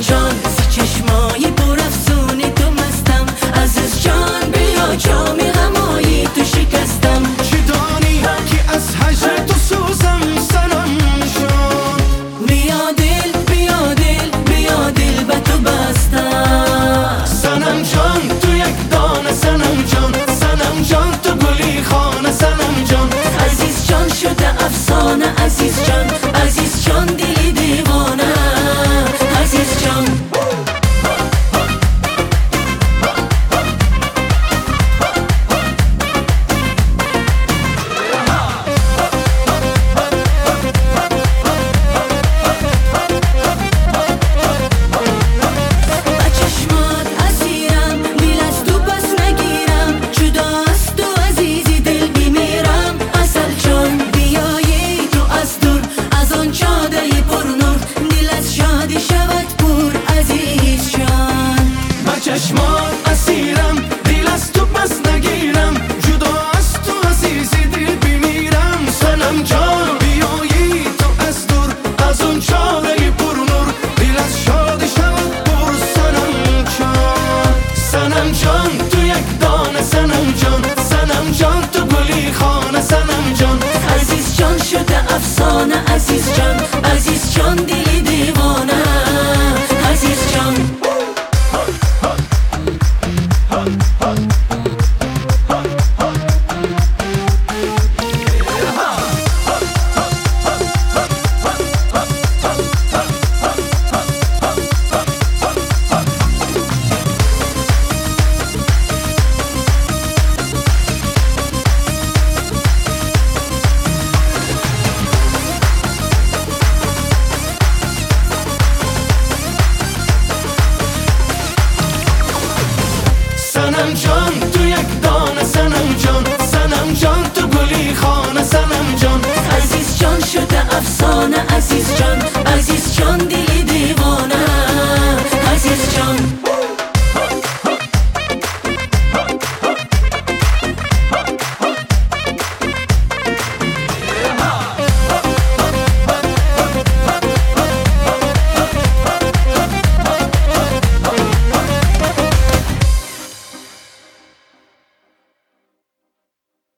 جان، چشمای پر افسون تو مستم. عزیز جان بیا جام غمایی تو شکستم. چی دانی که از هجر تو سوزم سنم جان. بیا دل بیا دل بیا دل به تو بستم. سنم جان تو یک دانه سنم جان، سنم جان تو گلی خانه سنم جان. عزیز جان شده افسانه عزیز جان، عزیز جان دلی دیوانه عزیز جان. چشمات اسیرم دل از تو پس نگیرم، جدا از تو عزیزی دل بمیرم. سنم جان بیایی تو از دور از اون چاره پر نور، دل از شادی شود پر. سنم جان سنم جان تو یک دانه سنم جان، سنم جان تو گلی خانه سنم جان. عزیز جان شده افسانه عزیز جان،